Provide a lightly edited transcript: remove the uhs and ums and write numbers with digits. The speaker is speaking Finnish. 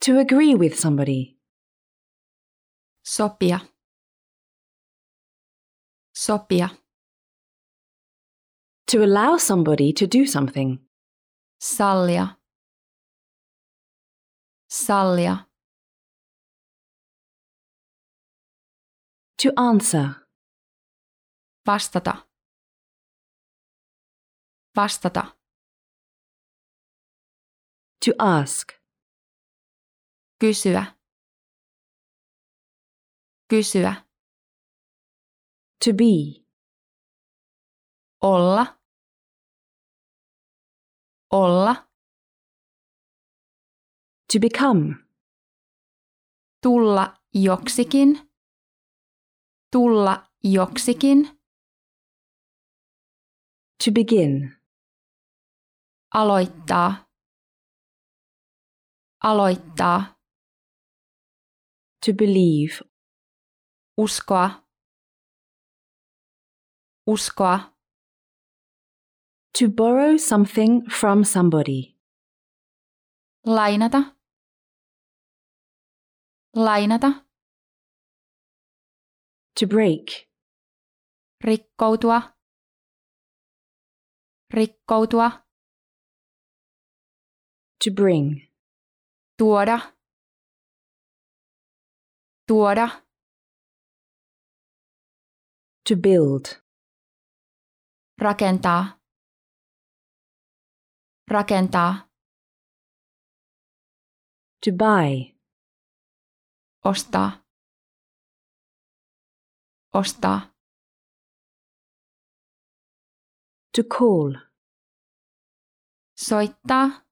To agree with somebody. Sopia. Sopia. To allow somebody to do something. Sallia. Sallia. To answer. Vastata. Vastata. To ask. Kysyä. Kysyä. To be. Olla. Olla. To become. Tulla joksikin. Tulla joksikin. To begin. Aloittaa. Aloittaa. To believe. Uskoa. Uskoa. To borrow something from somebody. Lainata. Lainata. To break. Rikkoutua. Rikkoutua. To bring. Tuoda. Tuoda. To build. Rakentaa. Rakentaa. To buy. Ostaa. Ostaa. To call. Soittaa.